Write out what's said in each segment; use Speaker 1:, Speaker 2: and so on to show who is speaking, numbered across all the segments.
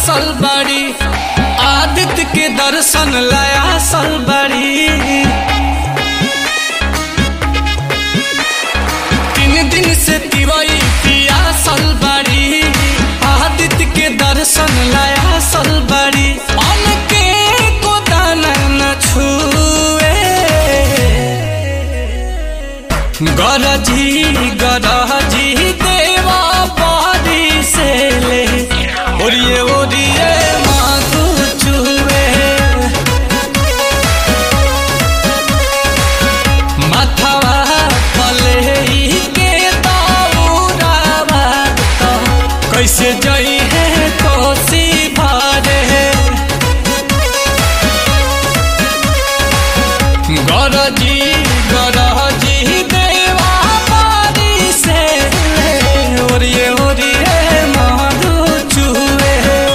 Speaker 1: सलबड़ी आदित्य के दर्शन लाया सलबड़ी। 3 दिन से तिवई पिया सलबड़ी आदित्य के दर्शन लाया सलबड़ी। अन्न के को दाना न छुए गरजी गरजी देवा पारी से ले ओरिए ओरिए माधु चुए। माथवा पले के दौरावा तो कैसे जई है कोसी भरे गरजी गरजी देवा पारी से ले ओरिए ओरिए माधु चुए।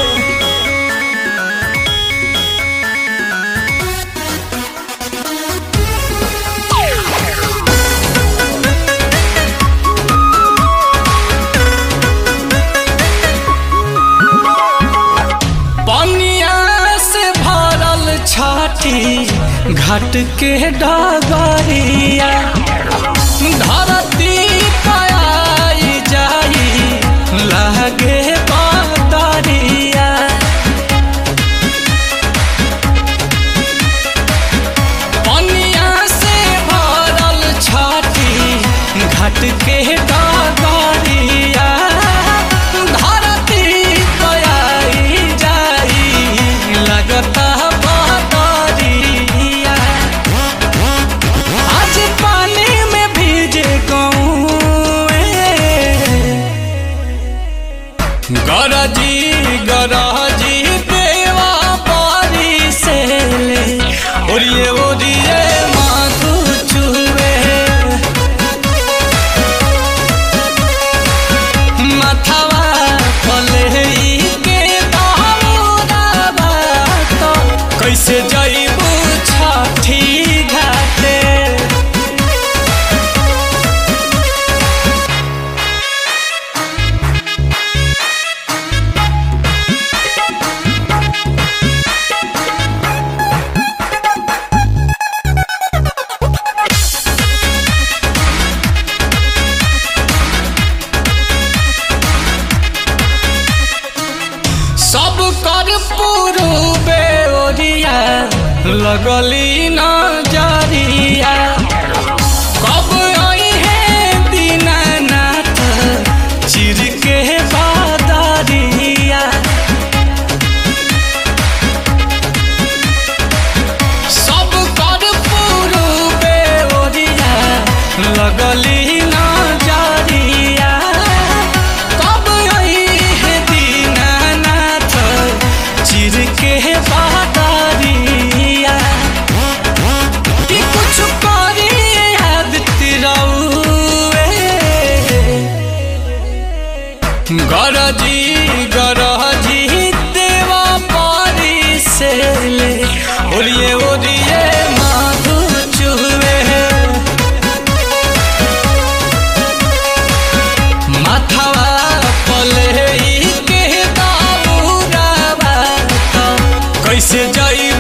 Speaker 1: पनिया से भरल छाती घाट के डगरिया धरती पाई जाई लागे बदरिया। पनिया से भरल छाती घाट के डगरिया धरती पाई जाई लगता बदरिया। आज पानी में भीजे गरजी गरजी देवा पारी से ले ओरिए ओरिए माधु चुए। माथवा पले के दौरावा तो कैसे जइबू छठी घाटे। सब कर पूर्वे ओरिया लगली नजरिया कब आई है दीनानाथ चिर के बादरिया। सब कर पूर्वे ओरिया लगली नजरिया कब आई है दीनानाथ चिर के बादरिया। कि कुछ करिए आदित्य रउए गरजी गरजी देवा पारी से ले ओरिए ओरिए माधु चुए। माथवा पले के दौरावा तो कैसे जई